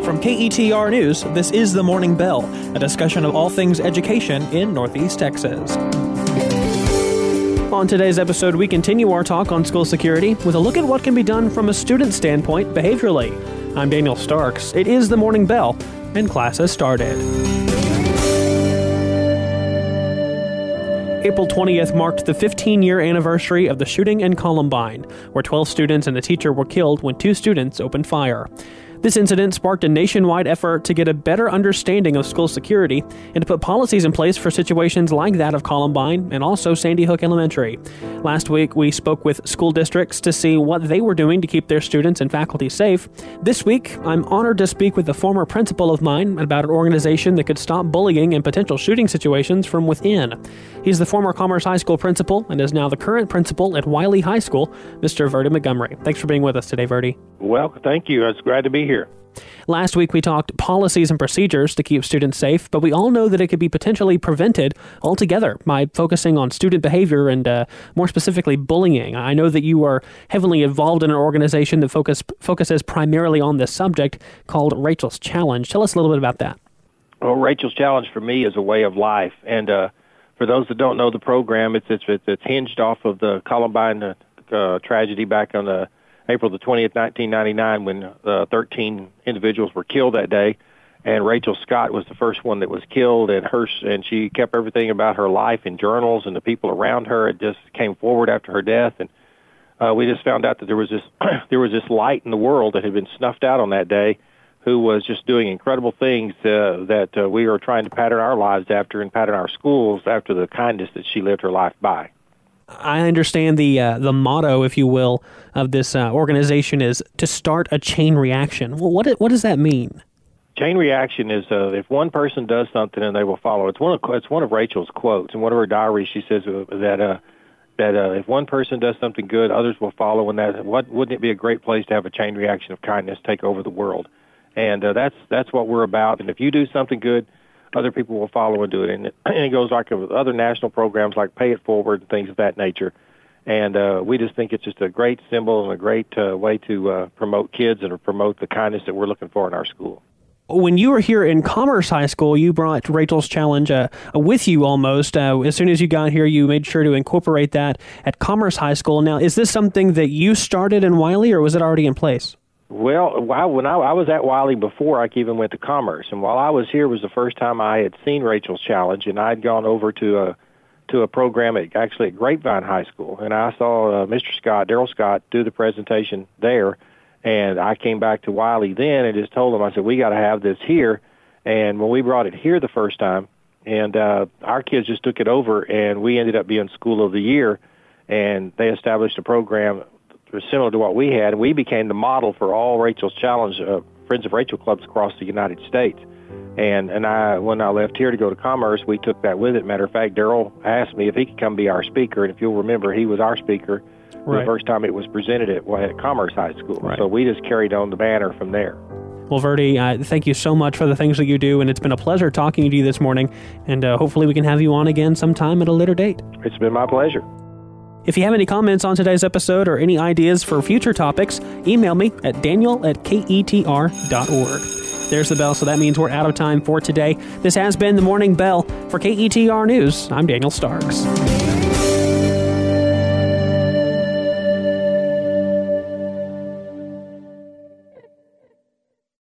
From KETR News, this is The Morning Bell, a discussion of all things education in Northeast Texas. On today's episode, we continue our talk on school security with a look at what can be done from a student standpoint behaviorally. I'm Daniel Starks. It is The Morning Bell, and class has started. April 20th marked the 15-year anniversary of the shooting in Columbine, where 12 students and a teacher were killed when 2 students opened fire. This incident sparked a nationwide effort to get a better understanding of school security and to put policies in place for situations like that of Columbine and also Sandy Hook Elementary. Last week, we spoke with school districts to see what they were doing to keep their students and faculty safe. This week, I'm honored to speak with a former principal of mine about an organization that could stop bullying and potential shooting situations from within. He's the former Commerce High School principal and is now the current principal at Wiley High School, Mr. Verdi Montgomery. Thanks for being with us today, Verdi. Well, thank you. It's glad to be here. Last week, we talked policies and procedures to keep students safe, but we all know that it could be potentially prevented altogether by focusing on student behavior and more specifically bullying. I know that you are heavily involved in an organization that focuses primarily on this subject called Rachel's Challenge. Tell us a little bit about that. Well, Rachel's Challenge for me is a way of life, and for those that don't know the program, it's hinged off of the Columbine tragedy back on April the 20th, 1999, when 13 individuals were killed that day, and Rachel Scott was the first one that was killed, and she kept everything about her life in journals, and the people around her. It just came forward after her death, and we just found out that there was this light in the world that had been snuffed out on that day, who was just doing incredible things that we are trying to pattern our lives after and pattern our schools after the kindness that she lived her life by. I understand the motto, if you will, of this organization is to start a chain reaction. Well, what does that mean? Chain reaction is if one person does something and they will follow. It's one of Rachel's quotes. In one of her diaries, she says that if one person does something good, others will follow. And wouldn't it be a great place to have a chain reaction of kindness take over the world? And that's what we're about. And if you do something good, other people will follow and do it. And it goes like with other national programs like Pay It Forward and things of that nature. And we just think it's just a great symbol and a great way to promote kids and to promote the kindness that we're looking for in our school. When you were here in Commerce High School, you brought Rachel's Challenge with you almost. As soon as you got here, you made sure to incorporate that at Commerce High School. Now, is this something that you started in Wiley, or was it already in place? Well, when I was at Wiley before I even went to Commerce, and while I was here was the first time I had seen Rachel's Challenge, and I had gone over to a program at Grapevine High School, and I saw Mr. Scott, Daryl Scott, do the presentation there, and I came back to Wiley then and just told him, I said, we got to have this here. And when we brought it here the first time, and our kids just took it over, and we ended up being School of the Year, and they established a program similar to what we had, and we became the model for all Rachel's Challenge Friends of Rachel clubs across the United States. And when I left here to go to Commerce, we took that with it. Matter of fact, Daryl asked me if he could come be our speaker, and if you'll remember, he was our speaker the first time it was presented at Commerce High School. Right. So we just carried on the banner from there. Well, Verdi, thank you so much for the things that you do, and it's been a pleasure talking to you this morning, and hopefully we can have you on again sometime at a later date. It's been my pleasure. If you have any comments on today's episode or any ideas for future topics, email me at daniel@ketr.org. There's the bell, so that means we're out of time for today. This has been The Morning Bell. For KETR News, I'm Daniel Starks.